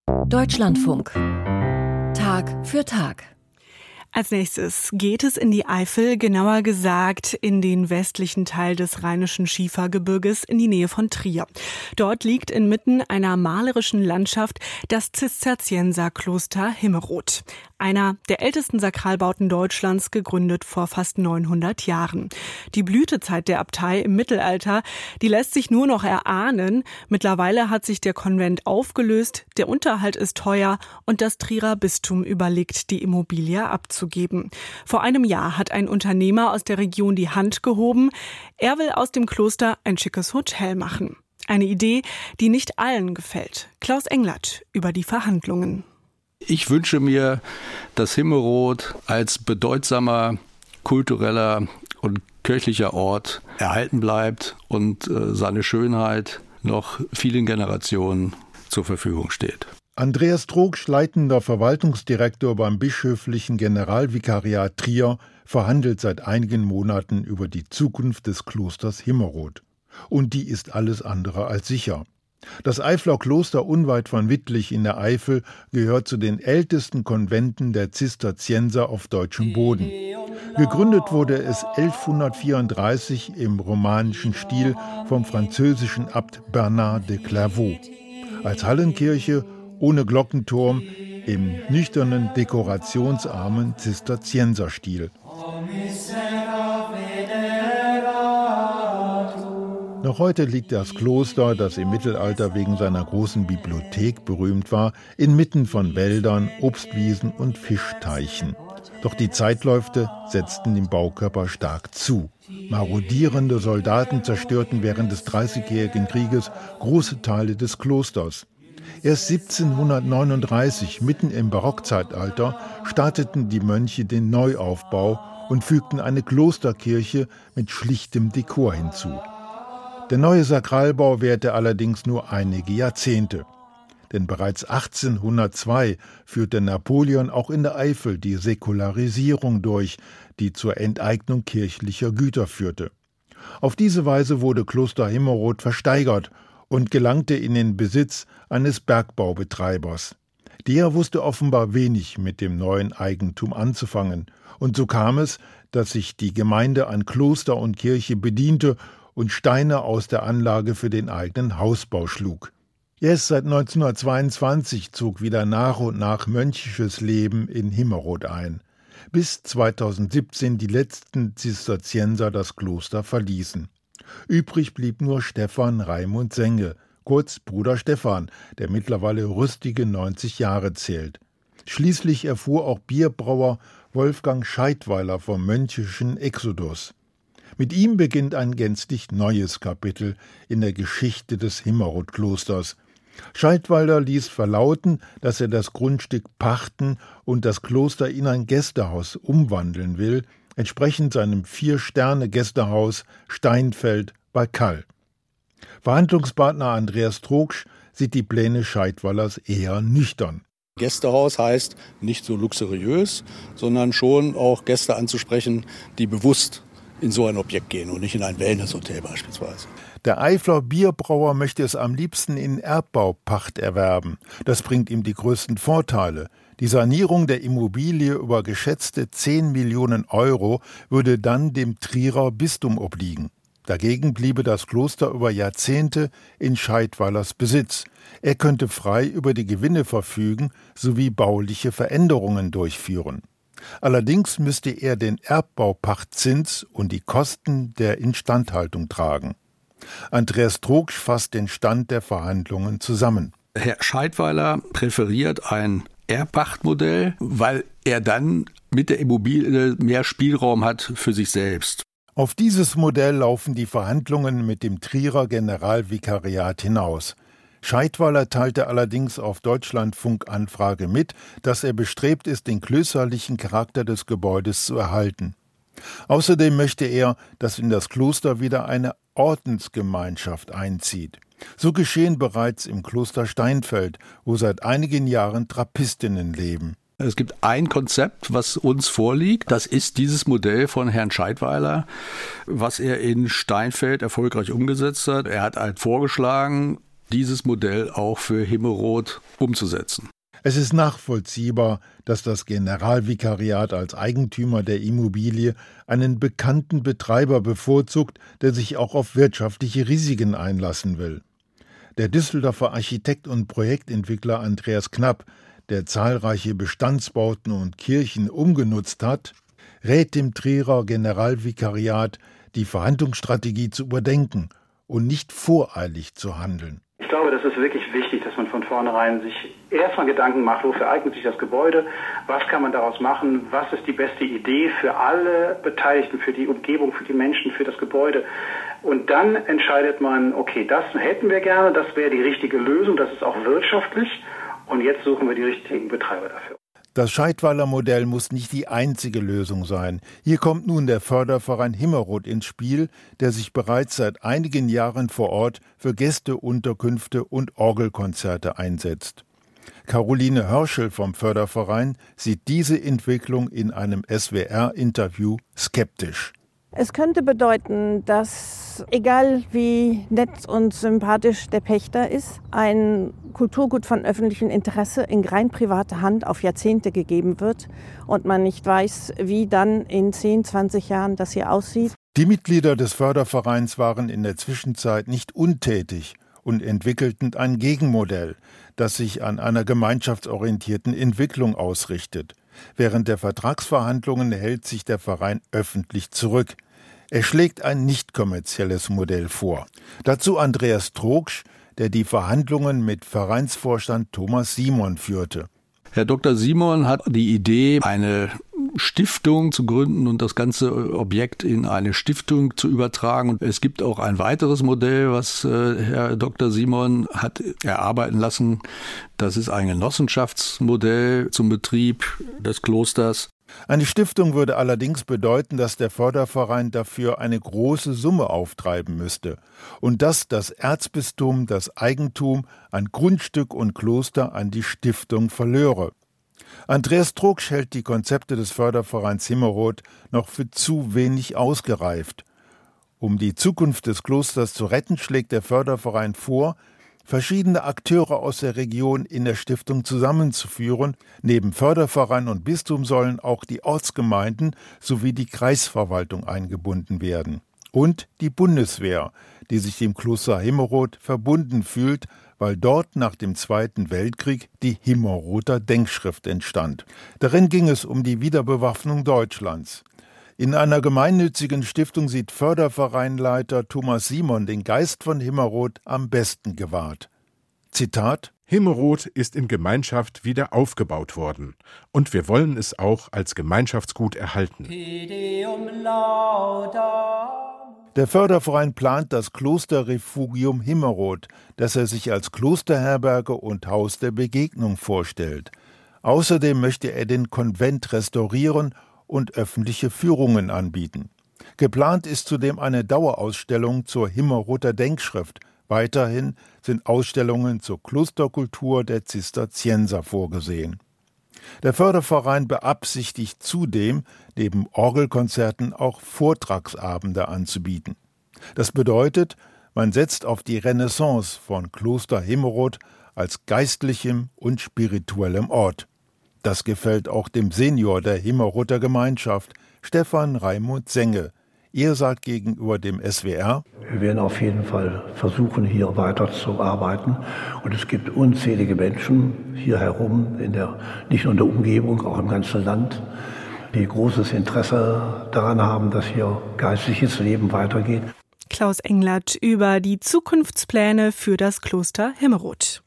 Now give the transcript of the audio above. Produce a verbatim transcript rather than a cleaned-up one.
Deutschlandfunk. Tag für Tag. Als nächstes geht es in die Eifel, genauer gesagt in den westlichen Teil des Rheinischen Schiefergebirges in die Nähe von Trier. Dort liegt inmitten einer malerischen Landschaft das Zisterzienserkloster Himmerod. Einer der ältesten Sakralbauten Deutschlands, gegründet vor fast neunhundert Jahren. Die Blütezeit der Abtei im Mittelalter, die lässt sich nur noch erahnen. Mittlerweile hat sich der Konvent aufgelöst, der Unterhalt ist teuer und das Trierer Bistum überlegt, die Immobilie abzugeben. Vor einem Jahr hat ein Unternehmer aus der Region die Hand gehoben. Er will aus dem Kloster ein schickes Hotel machen. Eine Idee, die nicht allen gefällt. Klaus Englert über die Verhandlungen. Ich wünsche mir, dass Himmerod als bedeutsamer kultureller und kirchlicher Ort erhalten bleibt und äh, seine Schönheit noch vielen Generationen zur Verfügung steht. Andreas Trogsch, leitender Verwaltungsdirektor beim bischöflichen Generalvikariat Trier, verhandelt seit einigen Monaten über die Zukunft des Klosters Himmerod. Und die ist alles andere als sicher. Das Eifler Kloster unweit von Wittlich in der Eifel gehört zu den ältesten Konventen der Zisterzienser auf deutschem Boden. Gegründet wurde es elfhundertvierunddreißig im romanischen Stil vom französischen Abt Bernard de Clairvaux. Als Hallenkirche, ohne Glockenturm, im nüchternen, dekorationsarmen Zisterzienserstil. Noch heute liegt das Kloster, das im Mittelalter wegen seiner großen Bibliothek berühmt war, inmitten von Wäldern, Obstwiesen und Fischteichen. Doch die Zeitläufte setzten dem Baukörper stark zu. Marodierende Soldaten zerstörten während des Dreißigjährigen Krieges große Teile des Klosters. Erst siebzehnhundertneununddreißig, mitten im Barockzeitalter, starteten die Mönche den Neuaufbau und fügten eine Klosterkirche mit schlichtem Dekor hinzu. Der neue Sakralbau währte allerdings nur einige Jahrzehnte. Denn bereits achtzehnhundertzwei führte Napoleon auch in der Eifel die Säkularisierung durch, die zur Enteignung kirchlicher Güter führte. Auf diese Weise wurde Kloster Himmerod versteigert und gelangte in den Besitz eines Bergbaubetreibers. Der wusste offenbar wenig mit dem neuen Eigentum anzufangen. Und so kam es, dass sich die Gemeinde an Kloster und Kirche bediente und Steine aus der Anlage für den eigenen Hausbau schlug. Erst seit neunzehnhundertzweiundzwanzig zog wieder nach und nach mönchisches Leben in Himmerod ein, bis zweitausendsiebzehn die letzten Zisterzienser das Kloster verließen. Übrig blieb nur Stephan Raimund Senge, kurz Bruder Stephan, der mittlerweile rüstige neunzig Jahre zählt. Schließlich erfuhr auch Bierbrauer Wolfgang Scheidweiler vom mönchischen Exodus. Mit ihm beginnt ein gänzlich neues Kapitel in der Geschichte des Himmerod-Klosters. Scheidweiler ließ verlauten, dass er das Grundstück pachten und das Kloster in ein Gästehaus umwandeln will, entsprechend seinem Vier-Sterne-Gästehaus Steinfeld bei Kall. Verhandlungspartner Andreas Trogsch sieht die Pläne Scheidweilers eher nüchtern. Gästehaus heißt nicht so luxuriös, sondern schon auch Gäste anzusprechen, die bewusst in so ein Objekt gehen und nicht in ein Wellnesshotel beispielsweise. Der Eifler Bierbrauer möchte es am liebsten in Erbbaupacht erwerben. Das bringt ihm die größten Vorteile. Die Sanierung der Immobilie über geschätzte zehn Millionen Euro würde dann dem Trierer Bistum obliegen. Dagegen bliebe das Kloster über Jahrzehnte in Scheidweilers Besitz. Er könnte frei über die Gewinne verfügen sowie bauliche Veränderungen durchführen. Allerdings müsste er den Erbbaupachtzins und die Kosten der Instandhaltung tragen. Andreas Trogsch fasst den Stand der Verhandlungen zusammen. Herr Scheidweiler präferiert ein Erbpachtmodell, weil er dann mit der Immobilie mehr Spielraum hat für sich selbst. Auf dieses Modell laufen die Verhandlungen mit dem Trierer Generalvikariat hinaus. Scheidweiler teilte allerdings auf Deutschlandfunk-Anfrage mit, dass er bestrebt ist, den klösterlichen Charakter des Gebäudes zu erhalten. Außerdem möchte er, dass in das Kloster wieder eine Ordensgemeinschaft einzieht. So geschehen bereits im Kloster Steinfeld, wo seit einigen Jahren Trappistinnen leben. Es gibt ein Konzept, was uns vorliegt. Das ist dieses Modell von Herrn Scheidweiler, was er in Steinfeld erfolgreich umgesetzt hat. Er hat halt vorgeschlagen, dieses Modell auch für Himmerod umzusetzen. Es ist nachvollziehbar, dass das Generalvikariat als Eigentümer der Immobilie einen bekannten Betreiber bevorzugt, der sich auch auf wirtschaftliche Risiken einlassen will. Der Düsseldorfer Architekt und Projektentwickler Andreas Knapp, der zahlreiche Bestandsbauten und Kirchen umgenutzt hat, rät dem Trierer Generalvikariat, die Verhandlungsstrategie zu überdenken und nicht voreilig zu handeln. Ich glaube, das ist wirklich wichtig, dass man von vornherein sich erstmal Gedanken macht, wofür eignet sich das Gebäude, was kann man daraus machen, was ist die beste Idee für alle Beteiligten, für die Umgebung, für die Menschen, für das Gebäude. Und dann entscheidet man, okay, das hätten wir gerne, das wäre die richtige Lösung, das ist auch wirtschaftlich und jetzt suchen wir die richtigen Betreiber dafür. Das Scheidweiler Modell muss nicht die einzige Lösung sein. Hier kommt nun der Förderverein Himmerod ins Spiel, der sich bereits seit einigen Jahren vor Ort für Gästeunterkünfte und Orgelkonzerte einsetzt. Caroline Hörschel vom Förderverein sieht diese Entwicklung in einem S W R-Interview skeptisch. Es könnte bedeuten, dass, egal wie nett und sympathisch der Pächter ist, ein Kulturgut von öffentlichem Interesse in rein private Hand auf Jahrzehnte gegeben wird und man nicht weiß, wie dann in zehn, zwanzig Jahren das hier aussieht. Die Mitglieder des Fördervereins waren in der Zwischenzeit nicht untätig und entwickelten ein Gegenmodell, das sich an einer gemeinschaftsorientierten Entwicklung ausrichtet. Während der Vertragsverhandlungen hält sich der Verein öffentlich zurück. Er schlägt ein nicht kommerzielles Modell vor. Dazu Andreas Trogsch, der die Verhandlungen mit Vereinsvorstand Thomas Simon führte. Herr Doktor Simon hat die Idee, eine Stiftung zu gründen und das ganze Objekt in eine Stiftung zu übertragen. Und es gibt auch ein weiteres Modell, was äh, Herr Doktor Simon hat erarbeiten lassen. Das ist ein Genossenschaftsmodell zum Betrieb des Klosters. Eine Stiftung würde allerdings bedeuten, dass der Förderverein dafür eine große Summe auftreiben müsste und dass das Erzbistum das Eigentum an Grundstück und Kloster an die Stiftung verlöre. Andreas Trogsch hält die Konzepte des Fördervereins Himmerod noch für zu wenig ausgereift. Um die Zukunft des Klosters zu retten, schlägt der Förderverein vor, verschiedene Akteure aus der Region in der Stiftung zusammenzuführen. Neben Förderverein und Bistum sollen auch die Ortsgemeinden sowie die Kreisverwaltung eingebunden werden. Und die Bundeswehr, die sich dem Kloster Himmerod verbunden fühlt, weil dort nach dem Zweiten Weltkrieg die Himmeroder Denkschrift entstand. Darin ging es um die Wiederbewaffnung Deutschlands. In einer gemeinnützigen Stiftung sieht Fördervereinleiter Thomas Simon den Geist von Himmerod am besten gewahrt. Zitat: Himmerod ist in Gemeinschaft wieder aufgebaut worden und wir wollen es auch als Gemeinschaftsgut erhalten. Der Förderverein plant das Klosterrefugium Himmerod, das er sich als Klosterherberge und Haus der Begegnung vorstellt. Außerdem möchte er den Konvent restaurieren und öffentliche Führungen anbieten. Geplant ist zudem eine Dauerausstellung zur Himmeroder Denkschrift. Weiterhin sind Ausstellungen zur Klosterkultur der Zisterzienser vorgesehen. Der Förderverein beabsichtigt zudem, neben Orgelkonzerten auch Vortragsabende anzubieten. Das bedeutet, man setzt auf die Renaissance von Kloster Himmerod als geistlichem und spirituellem Ort. Das gefällt auch dem Senior der Himmeroder Gemeinschaft, Stefan Raimund Senge. Er sagt gegenüber dem S W R: Wir werden auf jeden Fall versuchen, hier weiterzuarbeiten. Und es gibt unzählige Menschen hier herum, in der, nicht nur in der Umgebung, auch im ganzen Land, die großes Interesse daran haben, dass hier geistliches Leben weitergeht. Klaus Englert über die Zukunftspläne für das Kloster Himmerod.